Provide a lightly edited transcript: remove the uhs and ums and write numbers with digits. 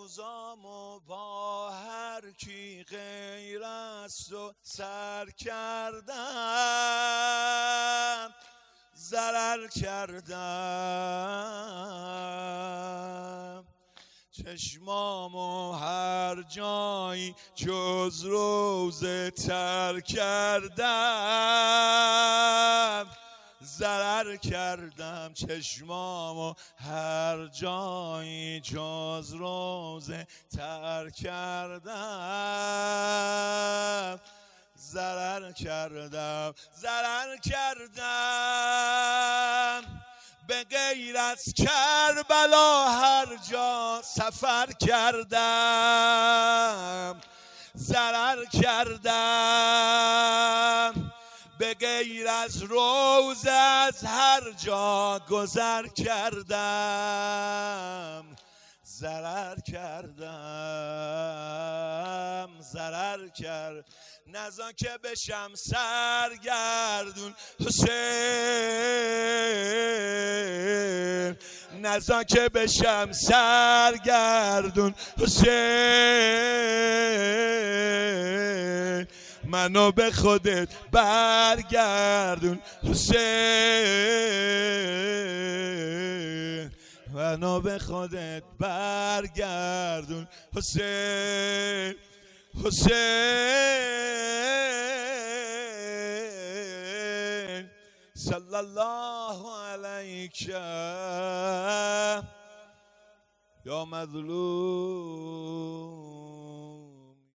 اوزامو با هر کی غیر است و سر کردم، ضرر کردم. چشمامو هر جایی جز روزه تر کردم، ضرر کردم. چشمامو هر جایی جز روزه تر کردم، ضرر کردم. ضرر کردم. به غیر از کربلا هر جا سفر کردم، ضرر کردم. به غیر از روزه از هر جا گذر کردم، ضرر کردم. ضرر کرد. نزا که بشم سرگردون حسین، نزا که بشم سرگردون حسین، منو به خودت برگردون حسین، منو به خودت برگردون حسین. حسین صلی الله علیک یا مظلوم.